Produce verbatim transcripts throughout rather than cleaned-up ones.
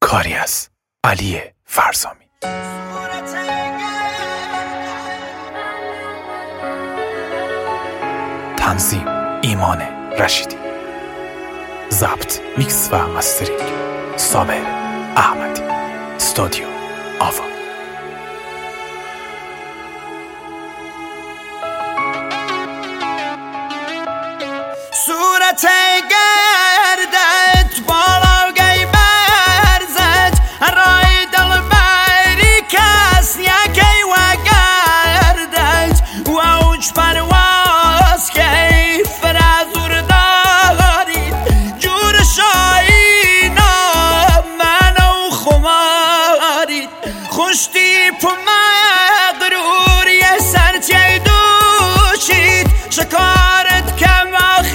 کاری از علی فرزامی. تنظیم ایمان رشیدی. ضبط، میکس و مسترینگ صابر احمدی. استودیو آوا. صورت گردت بالا گی برزد رای دل بری کس یکی و گردت و اوج پرواز که فرازور دارید جور شایینا منو خمارید خوشتی پو مغرور یه سرچه دوشید شکارت کم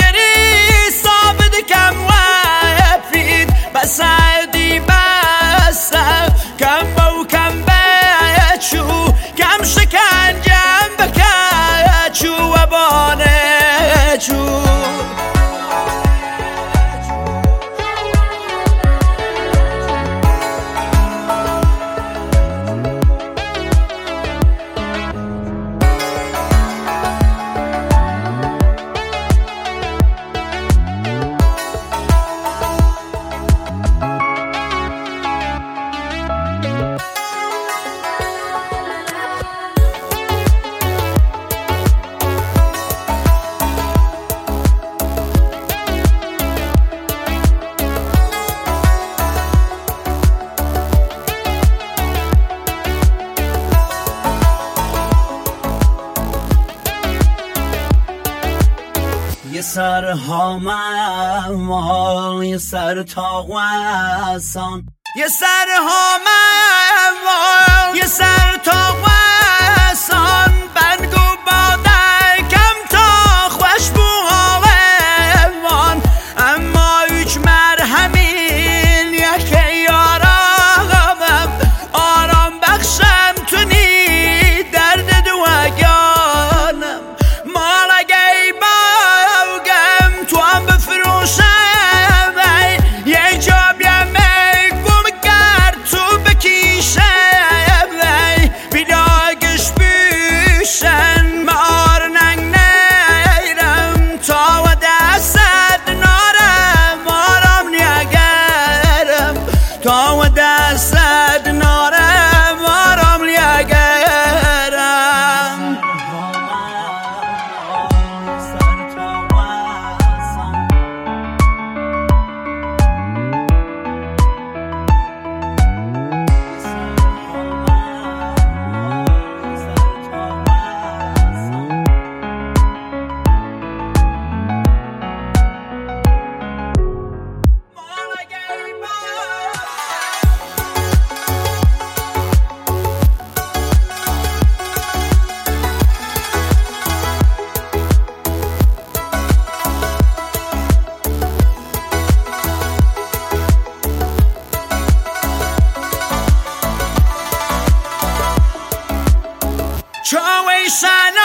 سعدی بسم کم بو کم بچو کم شکنجم بکچو و بانه چو یه سر ها مال یه سر تا وسان یه سر ها مال یه سر تا وسان بنگو باده کم تا خوش بو حالمان اما هیچ مرهمین یکی یارامم آرام بخشم تو نی درد دوگانم مالگی Shine